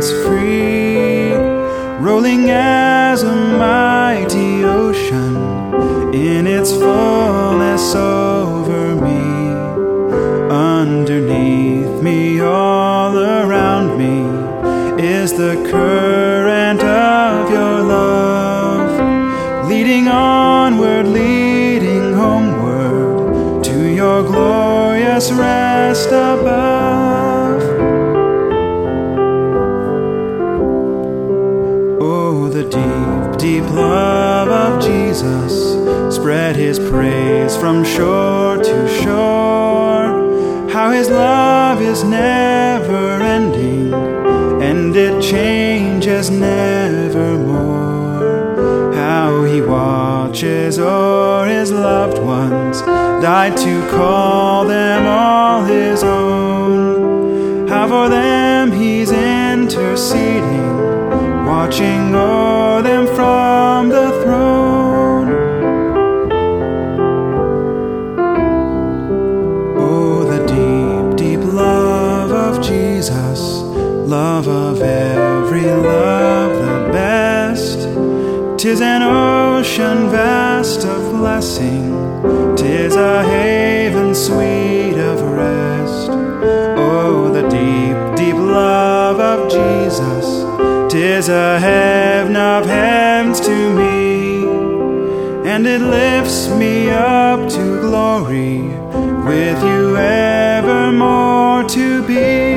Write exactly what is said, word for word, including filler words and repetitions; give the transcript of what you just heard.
is free, rolling as a mighty ocean in its fullness over me. Underneath me, all around me, is the current of your love, leading onward, leading homeward to your glorious rest above. Oh, the deep, deep love of Jesus spread his praise from shore to shore. How his love is never ending, and it changes nevermore. How he watches o'er his loved ones, died to call them all his own. How for them he's interceding, watching o'er them from the throne. Oh, the deep, deep love of Jesus, love of every love the best. 'Tis an ocean vast of blessing, 'tis a haven sweet of rest. Oh, the deep, deep love of Jesus, 'tis a heaven of heavens to me, and it lifts me up to glory, with you evermore to be.